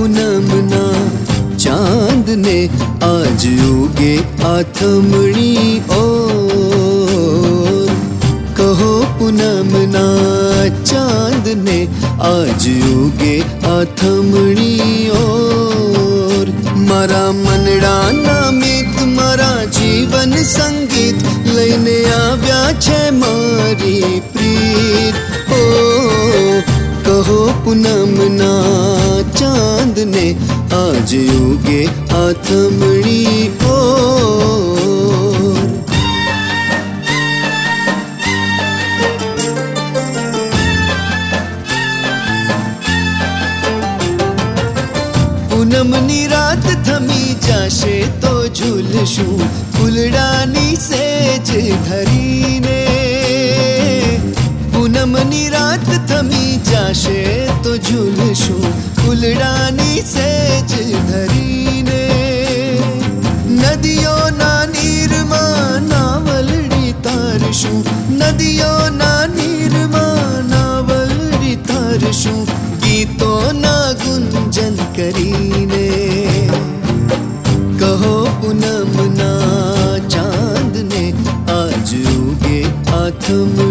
पूनमना चांद ने आज उगे आथमणी ओर। कहो पूनमना चांद ने आज उगे आथमणी ओर। मारा मनड़ा नामित मारा जीवन संगीत लईने आव्या छे मारी प्रीत ओ। कहो पूनमना चांद ने आज उगे आथमणी ओर। पूनमनी रात थमी जाशे तो झूलशुं फूलडानी सेज धरीने। पूनमनी रात थमी जाशे तो झूलशुं फूलडानी सेज धरीने। नदियों ना नीरमा नावलड़ी तारशुं, नदियों ना नीरमा नावलड़ी तारशुं, गीतों ना गुंजन करीने। कहो पूनमना चांद ने आज उगे आथमणी